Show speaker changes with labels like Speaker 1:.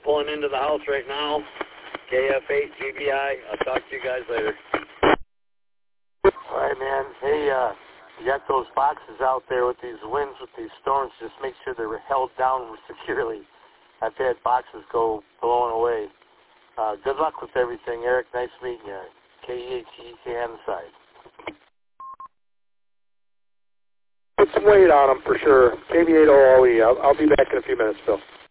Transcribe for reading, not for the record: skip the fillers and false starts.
Speaker 1: pulling into the house right now. KF8 GBI. I'll talk to you guys later.
Speaker 2: All right, man. Hey, you got those boxes out there with these winds, with these storms. Just make sure they're held down securely. I've had boxes go blown away. Good luck with everything, Eric. Nice meeting you. KEHEK on the side.
Speaker 3: Put some weight on them for sure. KV8OLE. I'll be back in a few minutes, Phil.